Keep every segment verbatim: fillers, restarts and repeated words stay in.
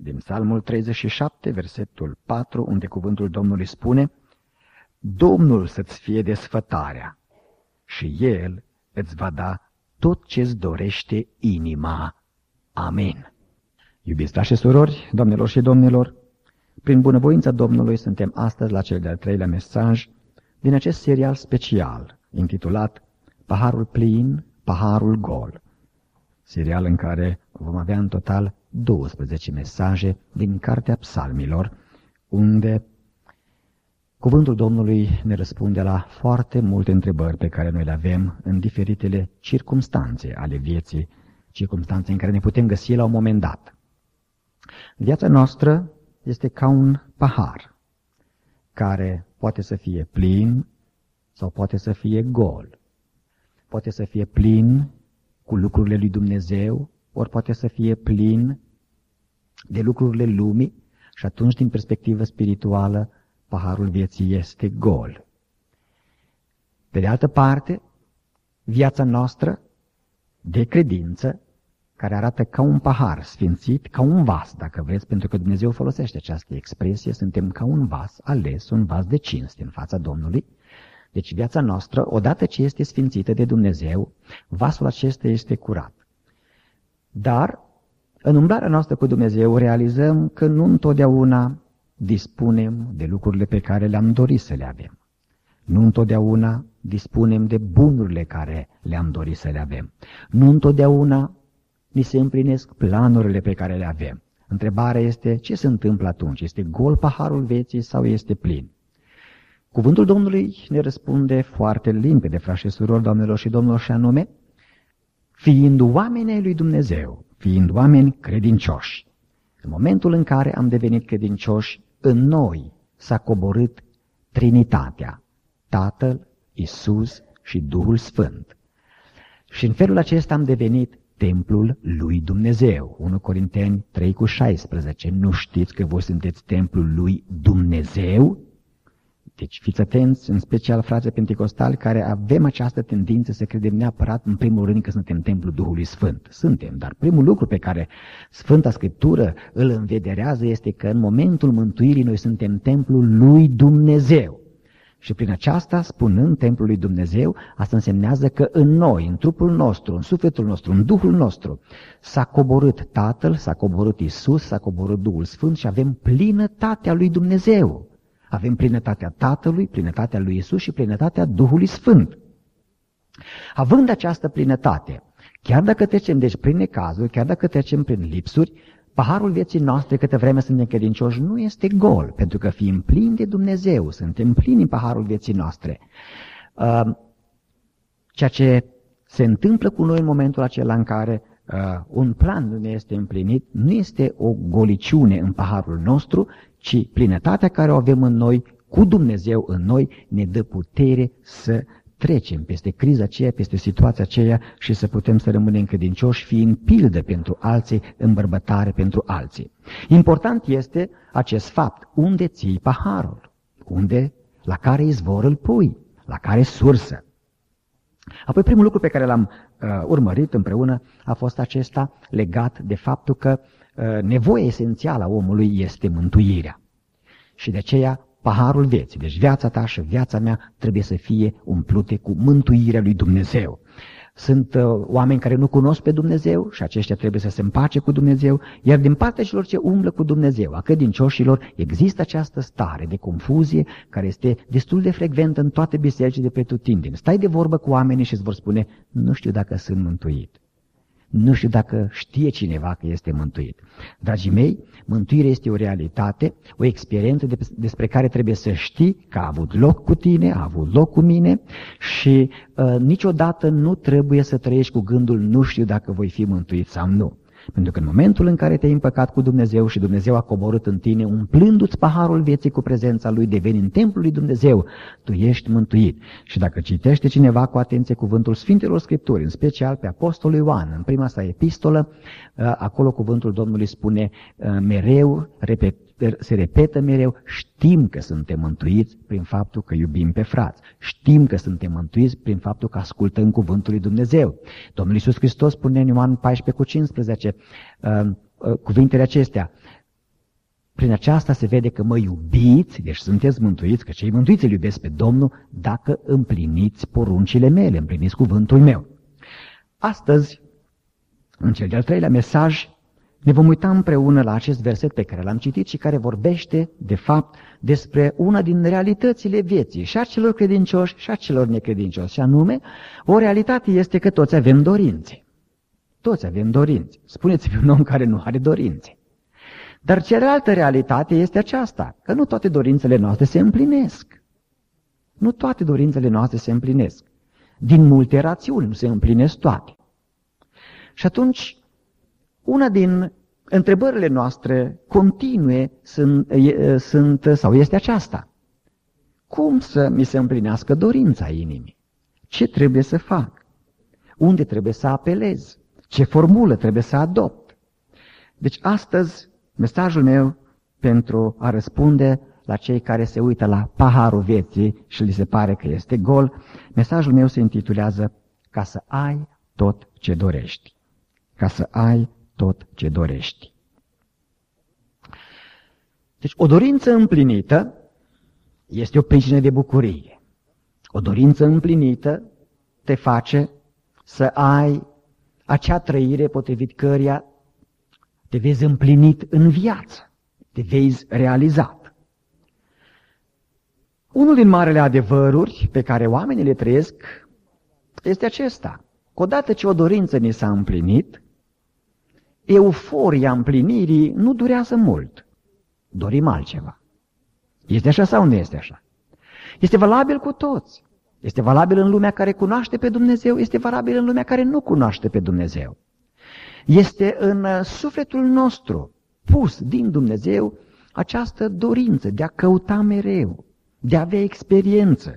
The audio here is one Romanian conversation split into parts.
din Psalmul treizeci și șapte, versetul patru, unde cuvântul Domnului spune: Domnul să-ți fie desfătarea și El îți va da tot ce-ți dorește inima. Amin. Iubiți frați și surori, doamnelor și domnilor, prin bunăvoința Domnului suntem astăzi la cel de-al treilea mesaj din acest serial special intitulat Paharul plin, paharul gol. Serial în care vom avea în total douăsprezece mesaje din Cartea Psalmilor, unde cuvântul Domnului ne răspunde la foarte multe întrebări pe care noi le avem în diferitele circumstanțe ale vieții, circumstanțe în care ne putem găsi la un moment dat. Viața noastră este ca un pahar care poate să fie plin sau poate să fie gol. Poate să fie plin cu lucrurile lui Dumnezeu, ori poate să fie plin de lucrurile lumii și atunci, din perspectivă spirituală, paharul vieții este gol. Pe de altă parte, viața noastră de credință, care arată ca un pahar sfințit, ca un vas, dacă vreți, pentru că Dumnezeu folosește această expresie, suntem ca un vas ales, un vas de cinste în fața Domnului. Deci viața noastră, odată ce este sfințită de Dumnezeu, vasul acesta este curat. Dar, în umblarea noastră cu Dumnezeu, realizăm că nu întotdeauna dispunem de lucrurile pe care le-am dorit să le avem. Nu întotdeauna dispunem de bunurile care le-am dorit să le avem. Nu întotdeauna ni se împlinesc planurile pe care le avem. Întrebarea este, ce se întâmplă atunci? Este gol paharul vieții sau este plin? Cuvântul Domnului ne răspunde foarte limpede, frați și surori, doamnelor și domnilor, și anume, fiind oamenii lui Dumnezeu, fiind oameni credincioși, în momentul în care am devenit credincioși, în noi s-a coborât Trinitatea, Tatăl, Iisus și Duhul Sfânt. Și în felul acesta am devenit templul lui Dumnezeu. unu Corinteni trei cu șaisprezece. Nu știți că voi sunteți templul lui Dumnezeu? Deci fiți atenți, în special frații penticostali, care avem această tendință să credem neapărat în primul rând că suntem templul Duhului Sfânt. Suntem, dar primul lucru pe care Sfânta Scriptură îl învederează este că în momentul mântuirii noi suntem templul lui Dumnezeu. Și prin aceasta, spunând templul lui Dumnezeu, asta însemnează că în noi, în trupul nostru, în sufletul nostru, în Duhul nostru, s-a coborât Tatăl, s-a coborât Iisus, s-a coborât Duhul Sfânt și avem plinătatea lui Dumnezeu. Avem plinătatea Tatălui, plinătatea lui Iisus și plinătatea Duhului Sfânt. Având această plinătate, chiar dacă trecem deci prin necazuri, chiar dacă trecem prin lipsuri, paharul vieții noastre, câtă vreme suntem credincioși, nu este gol, pentru că fiind plini de Dumnezeu, suntem plini în paharul vieții noastre. Ceea ce se întâmplă cu noi în momentul acela în care un plan nu ne este împlinit, nu este o goliciune în paharul nostru, ci plinătatea care o avem în noi, cu Dumnezeu în noi, ne dă putere să trecem peste criza aceea, peste situația aceea și să putem să rămânem credincioși, fiind pildă pentru alții, îmbărbătare pentru alții. Important este acest fapt. Unde ții paharul? Unde? La care izvor îl pui? La care sursă? Apoi primul lucru pe care l-am uh, urmărit împreună a fost acesta legat de faptul că uh, nevoia esențială a omului este mântuirea. Și de aceea paharul vieții, deci viața ta și viața mea trebuie să fie umplute cu mântuirea lui Dumnezeu. Sunt uh, oameni care nu cunosc pe Dumnezeu și aceștia trebuie să se împace cu Dumnezeu, iar din partea celor ce umblă cu Dumnezeu, a credincioșilor, există această stare de confuzie care este destul de frecventă în toate bisericile de pretutindeni. Stai de vorbă cu oamenii și îți vor spune, nu știu dacă sunt mântuit. Nu știu dacă știe cineva că este mântuit. Dragii mei, mântuirea este o realitate, o experiență despre care trebuie să știi că a avut loc cu tine, a avut loc cu mine și uh, niciodată nu trebuie să trăiești cu gândul nu știu dacă voi fi mântuit sau nu. Pentru că în momentul în care te-ai împăcat cu Dumnezeu și Dumnezeu a coborât în tine, umplându-ți paharul vieții cu prezența Lui, devenind templul lui Dumnezeu, tu ești mântuit. Și dacă citește cineva cu atenție cuvântul Sfintelor Scripturi, în special pe Apostolul Ioan, în prima sa epistolă, acolo cuvântul Domnului spune mereu, repet, se repetă mereu, știm că suntem mântuiți prin faptul că iubim pe frați. Știm că suntem mântuiți prin faptul că ascultăm cuvântul lui Dumnezeu. Domnul Iisus Hristos spune în Ioan paisprezece cu cincisprezece uh, uh, cuvintele acestea. Prin aceasta se vede că mă iubiți, deci sunteți mântuiți, că cei mântuiți îl iubesc pe Domnul, dacă împliniți poruncile mele, împliniți cuvântul meu. Astăzi, în cel de-al treilea mesaj, ne vom uita împreună la acest verset pe care l-am citit și care vorbește, de fapt, despre una din realitățile vieții, și a celor credincioși și a celor necredincioși, și anume, o realitate este că toți avem dorințe. Toți avem dorințe. Spuneți-mi un om care nu are dorințe. Dar cealaltă realitate este aceasta, că nu toate dorințele noastre se împlinesc. Nu toate dorințele noastre se împlinesc. Din multe rațiuni nu se împlinesc toate. Și atunci, una din întrebările noastre continue sunt, sunt sau este aceasta. Cum să mi se împlinească dorința inimii? Ce trebuie să fac? Unde trebuie să apelez? Ce formulă trebuie să adopt? Deci astăzi, mesajul meu pentru a răspunde la cei care se uită la paharul vieții și li se pare că este gol, mesajul meu se intitulează Ca să ai tot ce dorești. Ca să ai tot ce dorești. Deci o dorință împlinită este o pricină de bucurie. O dorință împlinită te face să ai acea trăire potrivit căreia te vezi împlinit în viață, te vezi realizat. Unul din marele adevăruri pe care oamenii le trăiesc este acesta. Că odată ce o dorință ni s-a împlinit, euforia împlinirii nu durează mult. Dorim altceva. Este așa sau nu este așa? Este valabil cu toți. Este valabil în lumea care cunoaște pe Dumnezeu, este valabil în lumea care nu cunoaște pe Dumnezeu. Este în sufletul nostru pus din Dumnezeu această dorință de a căuta mereu, de a avea experiență,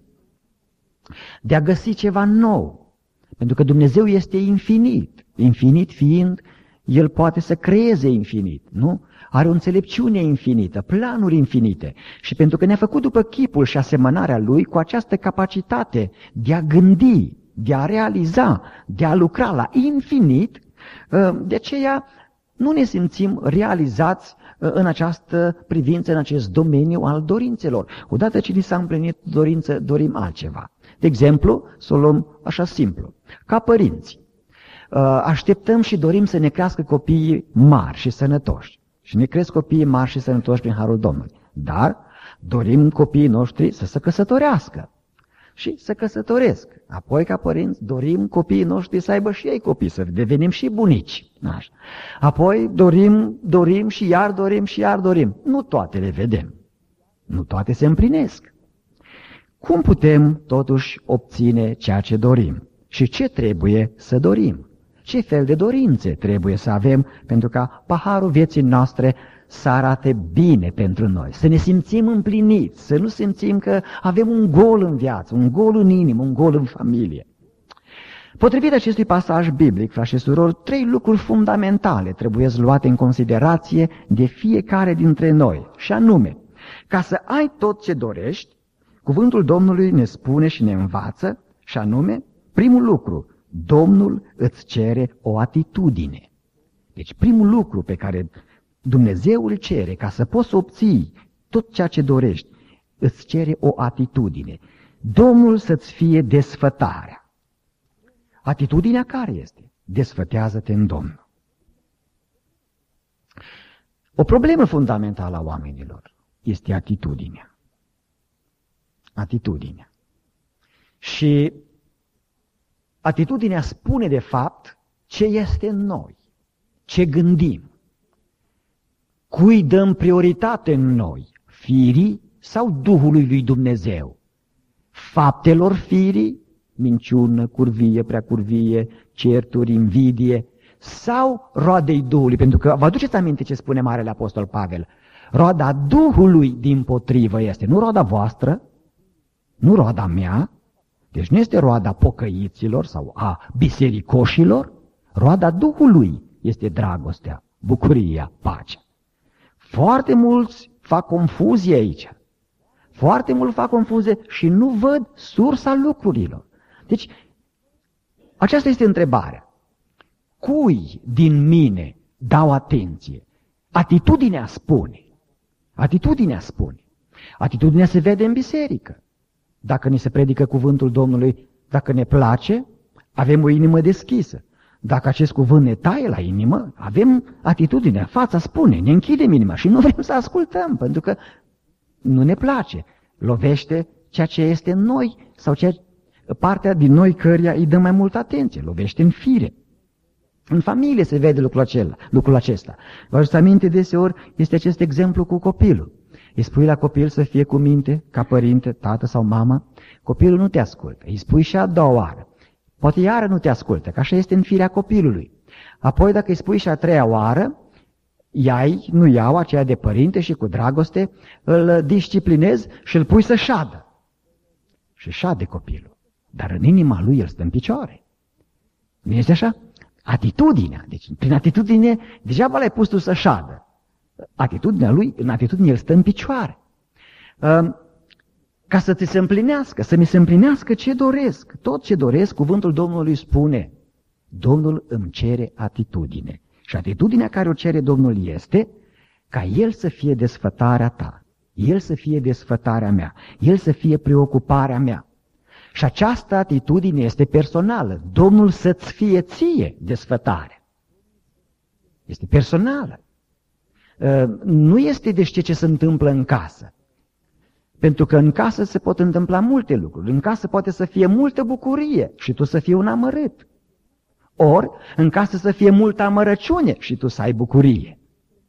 de a găsi ceva nou. Pentru că Dumnezeu este infinit, infinit fiind, El poate să creeze infinit, nu? Are o înțelepciune infinită, planuri infinite. Și pentru că ne-a făcut după chipul și asemănarea Lui, cu această capacitate de a gândi, de a realiza, de a lucra la infinit, de aceea nu ne simțim realizați în această privință, în acest domeniu al dorințelor. Odată ce ni s-a împlinit dorință, dorim altceva. De exemplu, să o luăm așa simplu. Ca părinți, așteptăm și dorim să ne crească copiii mari și sănătoși. Și ne cresc copiii mari și sănătoși prin harul Domnului. Dar dorim copiii noștri să se căsătorească și să căsătoresc. Apoi, ca părinți, dorim copiii noștri să aibă și ei copii, să devenim și bunici. Așa. Apoi dorim, dorim și iar dorim și iar dorim. Nu toate le vedem. Nu toate se împlinesc. Cum putem totuși obține ceea ce dorim? Și ce trebuie să dorim? Ce fel de dorințe trebuie să avem pentru ca paharul vieții noastre să arate bine pentru noi, să ne simțim împliniți, să nu simțim că avem un gol în viață, un gol în inimă, un gol în familie. Potrivit acestui pasaj biblic, frați și surori, trei lucruri fundamentale trebuie luate în considerație de fiecare dintre noi, și anume, ca să ai tot ce dorești, cuvântul Domnului ne spune și ne învață, și anume, primul lucru, Domnul îți cere o atitudine. Deci primul lucru pe care Dumnezeu îl cere ca să poți să obții tot ceea ce dorești, îți cere o atitudine. Domnul să-ți fie desfătarea. Atitudinea care este? Desfătează-te în Domnul. O problemă fundamentală a oamenilor este atitudinea. Atitudinea. Și atitudinea spune de fapt ce este în noi, ce gândim, cui dăm prioritate în noi, firii sau Duhului lui Dumnezeu, faptelor firii, minciună, curvie, preacurvie, certuri, invidie, sau roadei Duhului, pentru că vă aduceți aminte ce spune Marele Apostol Pavel, roada Duhului dimpotrivă este, nu roada voastră, nu roada mea, deci nu este roada pocăiților sau a bisericoșilor, roada Duhului este dragostea, bucuria, pacea. Foarte mulți fac confuzie aici. Foarte mulți fac confuzie și nu văd sursa lucrurilor. Deci, aceasta este întrebarea. Cui din mine dau atenție? Atitudinea spune. Atitudinea spune. Atitudinea se vede în biserică. Dacă ni se predică cuvântul Domnului, dacă ne place, avem o inimă deschisă. Dacă acest cuvânt ne taie la inimă, avem atitudinea, fața spune, ne închidem inima și nu vrem să ascultăm, pentru că nu ne place. Lovește ceea ce este în noi sau ceea, partea din noi căreia îi dăm mai multă atenție, lovește în fire. În familie se vede lucrul, acela, lucrul acesta. Vă aduceți aminte, deseori este acest exemplu cu copilul. Îi spui la copil să fie cu minte, ca părinte, tată sau mamă, copilul nu te ascultă. Îi spui și a doua oară. Poate iară nu te ascultă, că așa este în firea copilului. Apoi dacă îi spui și a treia oară, iai, nu iau aceea de părinte și cu dragoste îl disciplinezi și îl pui să șadă. Și șade copilul. Dar în inima lui el stă în picioare. Nu este așa? Atitudinea. Deci prin atitudine, degeaba l-ai pus tu să șadă. Atitudinea lui, în atitudine el stă în picioare. Ca să ți se împlinească, să mi se împlinească ce doresc. Tot ce doresc, cuvântul Domnului spune. Domnul îmi cere atitudine. Și atitudinea care o cere Domnul este ca El să fie desfătarea ta, El să fie desfătarea mea, El să fie preocuparea mea. Și această atitudine este personală. Domnul să-ți fie ție desfătarea. Este personală. Nu este de ce se întâmplă în casă. Pentru că în casă se pot întâmpla multe lucruri. În casă poate să fie multă bucurie și tu să fii un amărât. Ori, în casă să fie multă amărăciune și tu să ai bucurie.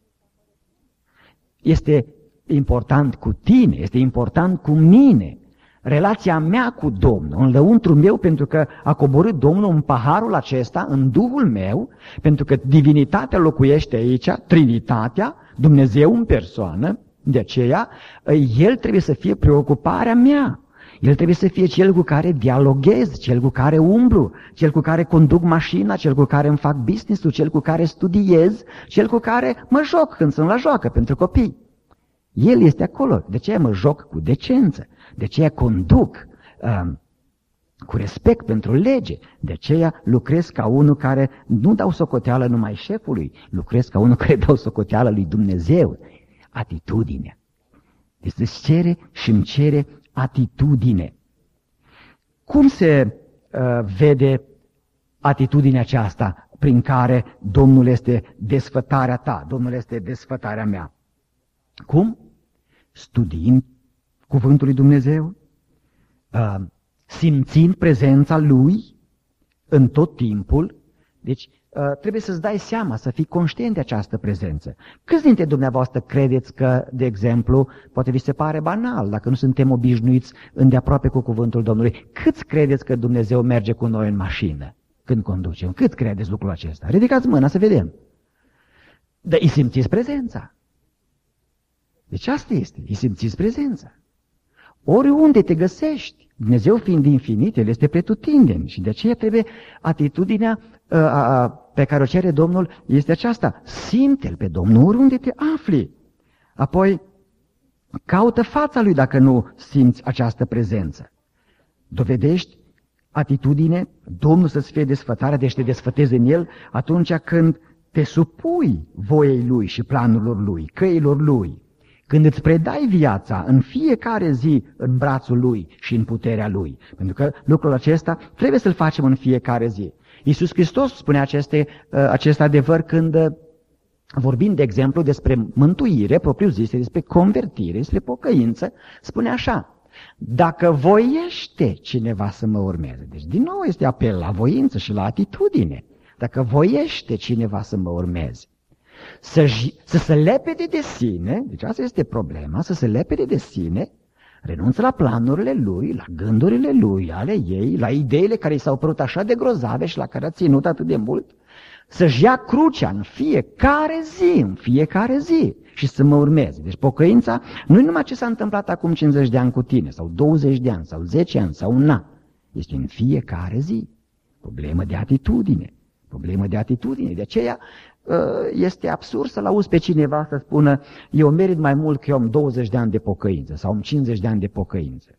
Este important cu tine, este important cu mine. Relația mea cu Domnul, în lăuntru meu, pentru că a coborât Domnul în paharul acesta, în Duhul meu, pentru că divinitatea locuiește aici, Trinitatea, Dumnezeu în persoană, de aceea, El trebuie să fie preocuparea mea. El trebuie să fie cel cu care dialoghez, cel cu care umblu, cel cu care conduc mașina, cel cu care îmi fac business-ul, cel cu care studiez, cel cu care mă joc când sunt la joacă pentru copii. El este acolo, de aceea mă joc cu decență, de aceea conduc uh, cu respect pentru lege, de aceea lucrez ca unul care nu dau socoteală numai șefului, lucrez ca unul care dau socoteală lui Dumnezeu. Atitudinea. Deci îți cere și îmi cere atitudine. Cum se uh, vede atitudinea aceasta prin care Domnul este desfătarea ta, Domnul este desfătarea mea? Cum? Studiind cuvântul lui Dumnezeu, uh, simțind prezența Lui în tot timpul. Deci uh, trebuie să-ți dai seama, să fii conștient de această prezență. Câți dintre dumneavoastră credeți că, de exemplu, poate vi se pare banal, dacă nu suntem obișnuiți îndeaproape cu cuvântul Domnului, câți credeți că Dumnezeu merge cu noi în mașină când conducem? Cât credeți lucrul acesta? Ridicați mâna să vedem. Dar îi simțiți prezența. Deci asta este, îi simțiți prezența. Oriunde te găsești, Dumnezeu fiind infinit, El este pretutindeni și de aceea trebuie atitudinea a, a, pe care o cere Domnul este aceasta. Simte-L pe Domnul oriunde te afli. Apoi caută fața Lui dacă nu simți această prezență. Dovedești atitudine, Domnul să-ți fie desfătarea, deci te desfătezi în El atunci când te supui voiei Lui și planurilor Lui, căilor Lui. Când îți predai viața în fiecare zi în brațul Lui și în puterea Lui. Pentru că lucrul acesta trebuie să-l facem în fiecare zi. Iisus Hristos spune aceste, acest adevăr când, vorbind de exemplu despre mântuire propriu-zisă, despre convertire, despre pocăință, spune așa: dacă voiește cineva să mă urmeze. Deci din nou este apel la voință și la atitudine. Dacă voiește cineva să mă urmeze. Să, să se lepede de sine, deci asta este problema, să se lepede de sine, renunță la planurile lui, la gândurile lui, ale ei, la ideile care i s-au părut așa de grozave și la care a ținut atât de mult, să-și ia crucea în fiecare zi, în fiecare zi și să mă urmeze. Deci pocăința nu e numai ce s-a întâmplat acum cincizeci de ani cu tine, sau douăzeci de ani, sau zece ani, sau un an. Este în fiecare zi. Problemă de atitudine. Problemă de atitudine. De aceea este absurd să-l auzi pe cineva să spună: eu merit mai mult că eu am douăzeci de ani de pocăință sau am cincizeci de ani de pocăință.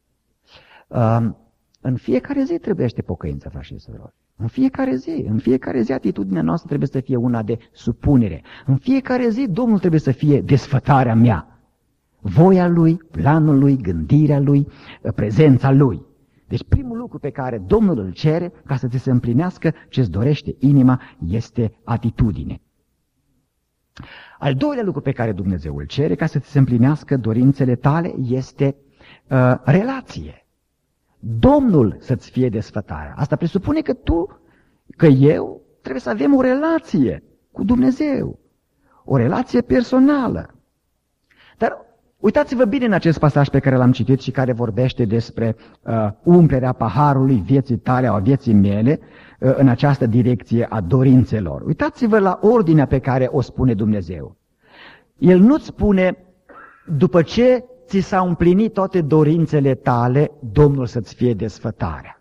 În fiecare zi trebuiește pocăința, frați și surori. În fiecare zi, în fiecare zi atitudinea noastră trebuie să fie una de supunere. În fiecare zi Domnul trebuie să fie desfătarea mea. voia Lui, planul Lui, gândirea Lui, prezența Lui. Deci primul lucru pe care Domnul îl cere ca să ți se împlinească ce-ți dorește inima este atitudine. Al doilea lucru pe care Dumnezeu îl cere ca să ți se împlinească dorințele tale este uh, relație. Domnul să-ți fie desfătarea. Asta presupune că tu, că eu, trebuie să avem o relație cu Dumnezeu. O relație personală. Dar uitați-vă bine în acest pasaj pe care l-am citit și care vorbește despre uh, umplerea paharului vieții tale, a vieții mele, uh, în această direcție a dorințelor. Uitați-vă la ordinea pe care o spune Dumnezeu. El nu-ți spune, după ce ți s-au împlinit toate dorințele tale, Domnul să-ți fie desfătarea.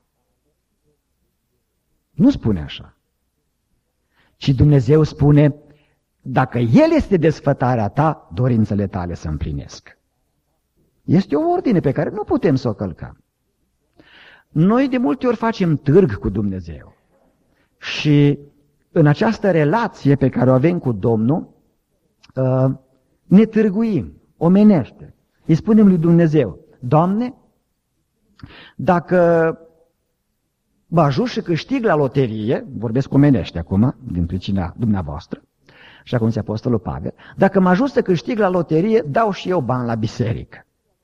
Nu spune așa. Ci Dumnezeu spune, dacă El este desfătarea ta, dorințele tale să împlinesc. Este o ordine pe care nu putem să o călcăm. Noi de multe ori facem târg cu Dumnezeu. Și în această relație pe care o avem cu Domnul, ne târguim, omenește. Îi spunem lui Dumnezeu, Doamne, dacă mă ajut și câștig la loterie, vorbesc omenește acum, din pricina dumneavoastră, așa cum zice Apostolul Pavel, dacă mă ajut să câștig la loterie, dau și eu bani la biserică.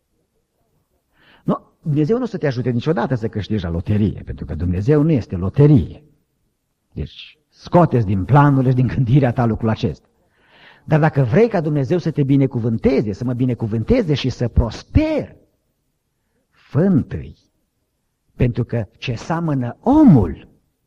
Nu, Dumnezeu nu o să te ajute niciodată să câștigi la loterie, pentru că Dumnezeu nu este loterie. Deci scoateți din planurile și din gândirea ta lucrul acesta. Dar dacă vrei ca Dumnezeu să te binecuvânteze, să mă binecuvânteze și să prosper, fă întâi, pentru că ce seamănă omul,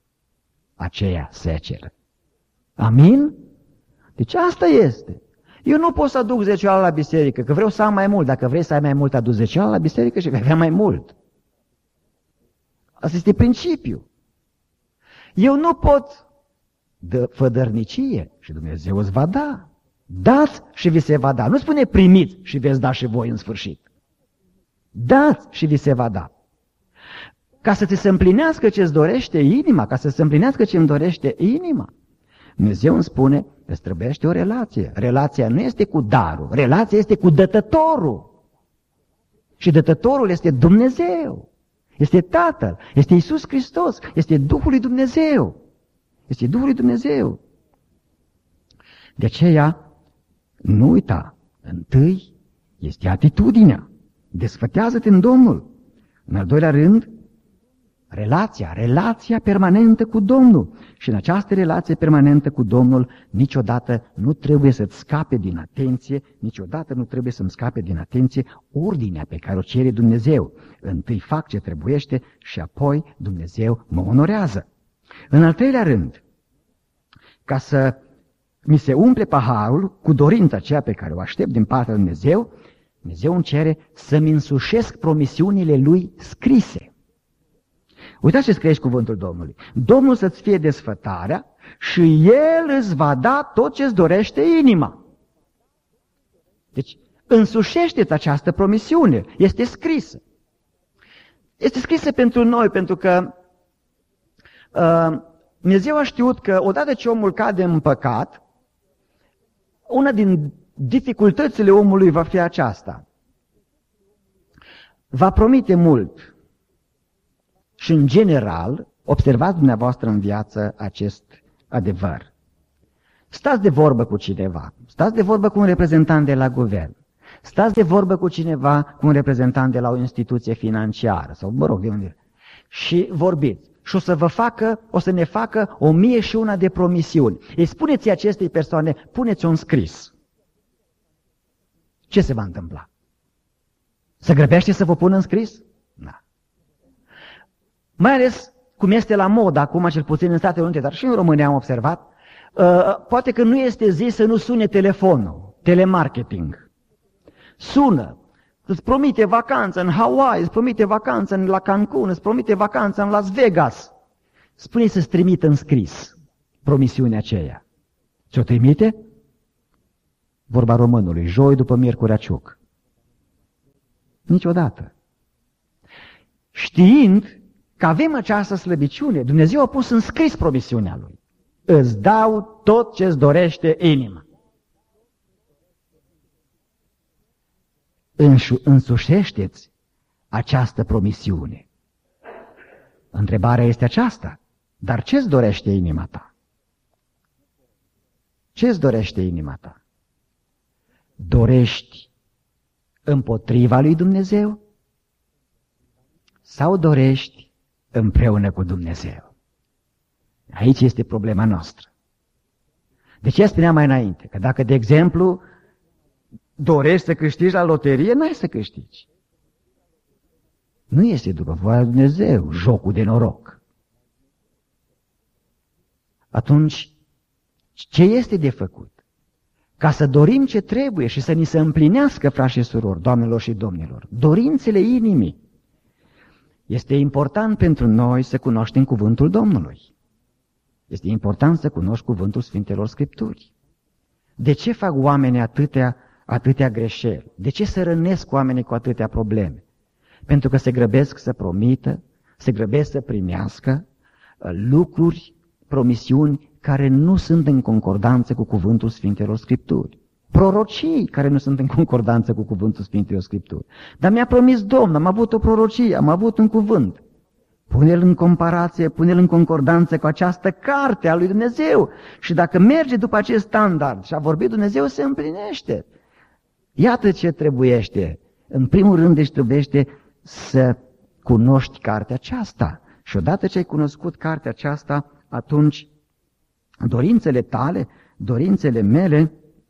aceea seceră. Amin? Deci asta este. Eu nu pot să aduc zecioala la biserică, că vreau să am mai mult. Dacă vrei să ai mai mult, aduci zecioala la biserică și vei avea mai mult. Asta este principiul. Eu nu pot dă fădărnicie și Dumnezeu îți va da. Dați și vi se va da. Nu spune primiți și veți da și voi în sfârșit. Dați și vi se va da. Ca să ți se împlinească ce-ți dorește inima, ca să se împlinească ce îmi dorește inima, Dumnezeu îmi spune, îți trebuiește o relație. Relația nu este cu darul, relația este cu dătătorul. Și dătătorul este Dumnezeu, este Tatăl, este Iisus Hristos, este Duhul lui Dumnezeu. Este Duhul lui Dumnezeu. De aceea, nu uita, întâi este atitudinea. Desfătează-te în Domnul. În al doilea rând, relația, relația permanentă cu Domnul. Și în această relație permanentă cu Domnul, niciodată nu trebuie să-ți scape din atenție, niciodată nu trebuie să-mi scape din atenție ordinea pe care o cere Dumnezeu. Întâi fac ce trebuiește și apoi Dumnezeu mă onorează. În al treilea rând, ca să mi se umple paharul cu dorința aceea pe care o aștept din partea lui Dumnezeu, Dumnezeu îmi cere să-mi însușesc promisiunile Lui scrise. Uitați ce scrie aici cuvântul Domnului. Domnul să-ți fie desfătarea și El îți va da tot ce-ți dorește inima. Deci, însușește-ți această promisiune. Este scrisă. Este scrisă pentru noi, pentru că uh, Dumnezeu a știut că odată ce omul cade în păcat, una din dificultățile omului va fi aceasta. Va promite mult. Și în general, observați dumneavoastră în viață acest adevăr. Stați de vorbă cu cineva, stați de vorbă cu un reprezentant de la guvern, stați de vorbă cu cineva, cu un reprezentant de la o instituție financiară, sau mă rog, de unde, și vorbiți. Și o să vă facă, o să ne facă o mie și una de promisiuni. Îi spuneți acestei persoane, puneți-o în scris. Ce se va întâmpla? Se grăbește să vă pună în scris? Da. Mai ales cum este la mod acum, cel puțin în Statele Unite, dar și în România am observat, uh, poate că nu este zis să nu sune telefonul, telemarketing. Sună, îți promite vacanță în Hawaii, îți promite vacanță în la Cancun, îți promite vacanță în Las Vegas. Spune să-ți trimită în scris promisiunea aceea. Ce-o trimite? Vorba românului, joi după miercurea ciuc. Niciodată. Știind că avem această slăbiciune, Dumnezeu a pus în scris promisiunea Lui. Îți dau tot ce-ți dorește inima. însușește-ți această promisiune. Întrebarea este aceasta, dar ce-ți dorește inima ta? Ce-ți dorește inima ta? Dorești împotriva lui Dumnezeu sau dorești împreună cu Dumnezeu? Aici este problema noastră. De ce spuneam mai înainte? Că dacă, de exemplu, dorești să câștigi la loterie, n-ai să câștigi. Nu este după voia lui Dumnezeu jocul de noroc. Atunci, ce este de făcut? Ca să dorim ce trebuie și să ni se împlinească, frați și surori, doamnelor și domnilor, dorințele inimii. Este important pentru noi să cunoaștem cuvântul Domnului. Este important să cunoști cuvântul Sfintelor Scripturi. De ce fac oamenii atâtea, atâtea greșeli? De ce se rănesc oamenii cu atâtea probleme? Pentru că se grăbesc să promită, se grăbesc să primească lucruri, promisiuni care nu sunt în concordanță cu cuvântul Sfintelor Scripturi. Prorocii care nu sunt în concordanță cu cuvântul Sfintelor Scripturi. Dar mi-a promis Domnul, am avut o prorocie, am avut un cuvânt. Pune-l în comparație, pune-l în concordanță cu această carte a lui Dumnezeu. Și dacă merge după acest standard și a vorbit Dumnezeu, se împlinește. Iată ce trebuiește. În primul rând, deci trebuiește să cunoști cartea aceasta. Și odată ce ai cunoscut cartea aceasta, atunci dorințele tale, dorințele mele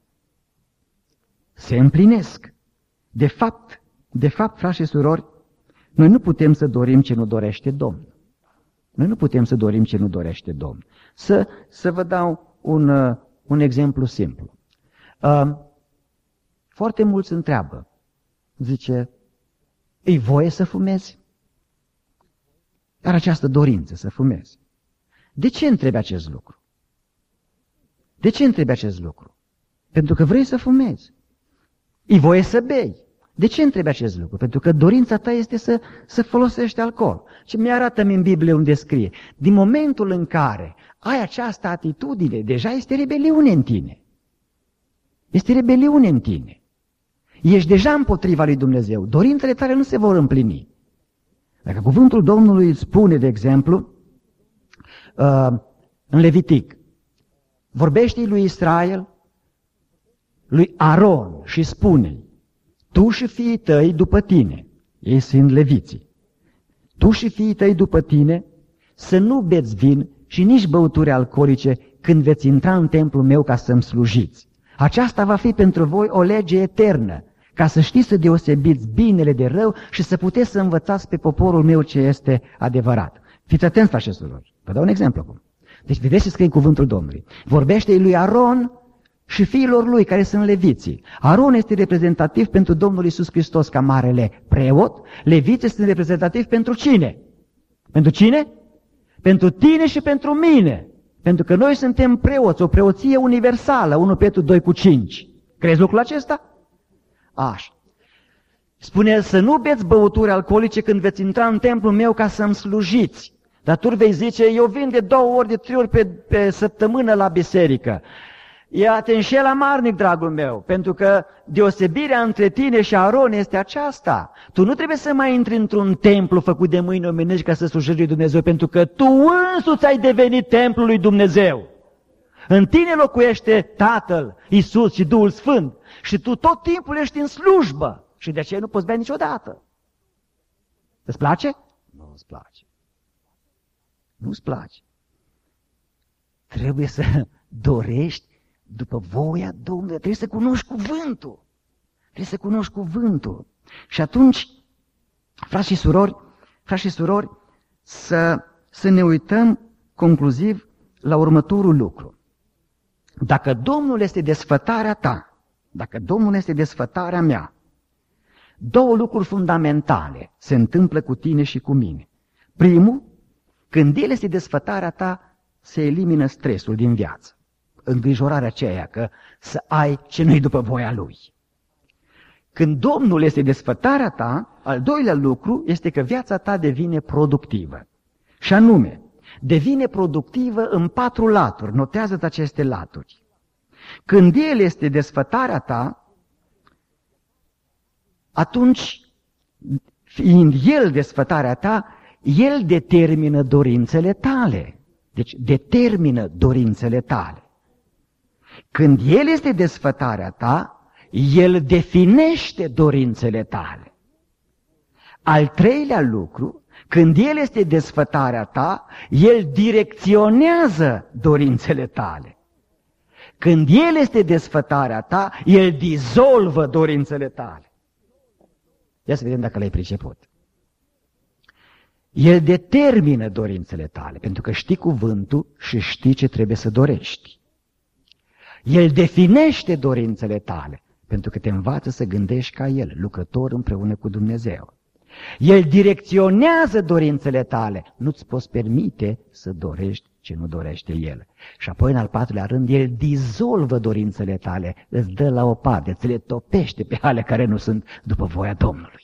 se împlinesc. De fapt, de fapt, frați și surori, noi nu putem să dorim ce nu dorește Domnul. Noi nu putem să dorim ce nu dorește Domnul. Să, să vă dau un, uh, un exemplu simplu. Uh, foarte mulți întreabă, zice, e voie să fumezi? Dar această dorință să fumezi. De ce întrebi acest lucru? De ce întrebi acest lucru? Pentru că vrei să fumezi. E voie să bei. De ce întrebi acest lucru? Pentru că dorința ta este să, să folosești alcool. Și mi-arată-mi în Biblie unde scrie. Din momentul în care ai această atitudine, deja este rebeliune în tine. Este rebeliune în tine. Ești deja împotriva lui Dumnezeu. Dorințele tale nu se vor împlini. Dacă cuvântul Domnului spune, de exemplu, în Levitic, vorbește lui Israel, lui Aron și spune, tu și fiii tăi după tine, ei sunt leviții, tu și fiii tăi după tine să nu beți vin și nici băuturi alcoolice când veți intra în templul meu ca să-mi slujiți. Aceasta va fi pentru voi o lege eternă, ca să știți să deosebiți binele de rău și să puteți să învățați pe poporul meu ce este adevărat. Fiți atenți, frați și surori. Vă dau un exemplu acum. Deci vedeți ce scrie cuvântul Domnului. Vorbește lui Aron și fiilor lui, care sunt leviții. Aron este reprezentativ pentru Domnul Iisus Hristos ca marele preot. Leviții sunt reprezentativi pentru cine? Pentru cine? Pentru tine și pentru mine. Pentru că noi suntem preoți, o preoție universală, unu Petru doi cu cinci. Crezi lucrul acesta? Așa. Spune să nu beți băuturi alcoolice când veți intra în templul meu ca să-mi slujiți. Dar tu vei zice, eu vin de două ori, de trei ori pe, pe săptămână la biserică. Ia te înșel amarnic, dragul meu, pentru că deosebirea între tine și Aron este aceasta. Tu nu trebuie să mai intri într-un templu făcut de mâini omenești ca să slujești lui Dumnezeu, pentru că tu însuți ai devenit templul lui Dumnezeu. În tine locuiește Tatăl, Iisus și Duhul Sfânt și tu tot timpul ești în slujbă și de aceea nu poți bea niciodată. Îți place? Nu îți place. Nu-ți place. Trebuie să dorești după voia Domnului, trebuie să cunoști cuvântul. Trebuie să cunoști cuvântul. Și atunci, frați și surori, frați și surori, să, să ne uităm concluziv la următorul lucru. Dacă Domnul este desfătarea ta, dacă Domnul este desfătarea mea, două lucruri fundamentale se întâmplă cu tine și cu mine. Primul, când El este desfătarea ta, se elimină stresul din viață. Îngrijorarea aceea că să ai ce nu-i după voia Lui. Când Domnul este desfătarea ta, al doilea lucru este că viața ta devine productivă. Și anume, devine productivă în patru laturi. Notează-ți aceste laturi. Când El este desfătarea ta, atunci, fiind El desfătarea ta, El determină dorințele tale. Deci determină dorințele tale. Când El este desfătarea ta, El definește dorințele tale. Al treilea lucru, când El este desfătarea ta, El direcționează dorințele tale. Când El este desfătarea ta, El dizolvă dorințele tale. Ia să vedem dacă l-ai priceput. El determină dorințele tale, pentru că știi cuvântul și știi ce trebuie să dorești. El definește dorințele tale, pentru că te învață să gândești ca El, lucrător împreună cu Dumnezeu. El direcționează dorințele tale, nu-ți poți permite să dorești ce nu dorește El. Și apoi, în al patrulea rând, El dizolvă dorințele tale, îți dă la o parte, ți le topește pe ale care nu sunt după voia Domnului.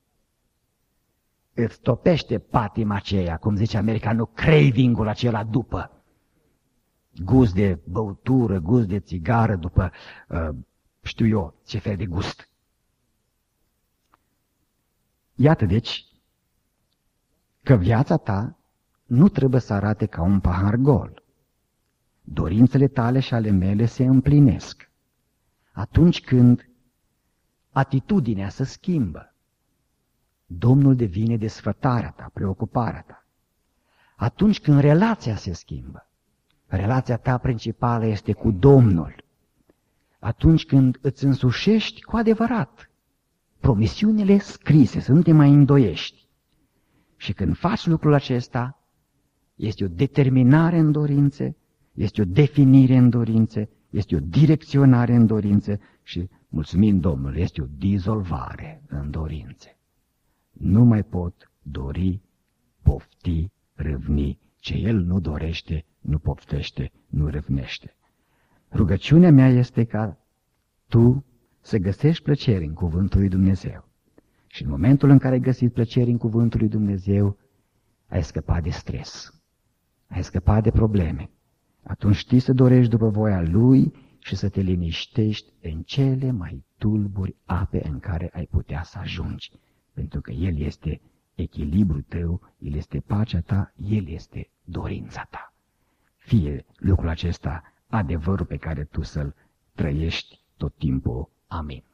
Îți topește patima aceea, cum zice americanul, craving-ul acela după. Gust de băutură, gust de țigară, după, uh, știu eu, ce fel de gust. Iată deci că viața ta nu trebuie să arate ca un pahar gol. Dorințele tale și ale mele se împlinesc atunci când atitudinea se schimbă. Domnul devine desfătarea ta, preocuparea ta. Atunci când relația se schimbă, relația ta principală este cu Domnul. Atunci când îți însușești cu adevărat promisiunile scrise, să nu te mai îndoiești. Și când faci lucrul acesta, este o determinare în dorințe, este o definire în dorințe, este o direcționare în dorințe și, mulțumim Domnului, este o dizolvare în dorințe. Nu mai pot dori, pofti, râvni. Ce El nu dorește, nu poftește, nu râvnește. Rugăciunea mea este ca tu să găsești plăcere în cuvântul lui Dumnezeu. Și în momentul în care ai găsit plăcere în cuvântul lui Dumnezeu, ai scăpat de stres, ai scăpat de probleme. Atunci știi să dorești după voia Lui și să te liniștești în cele mai tulburi ape în care ai putea să ajungi. Pentru că El este echilibrul tău, El este pacea ta, El este dorința ta. Fie lucrul acesta adevărul pe care tu să-l trăiești tot timpul. Amin.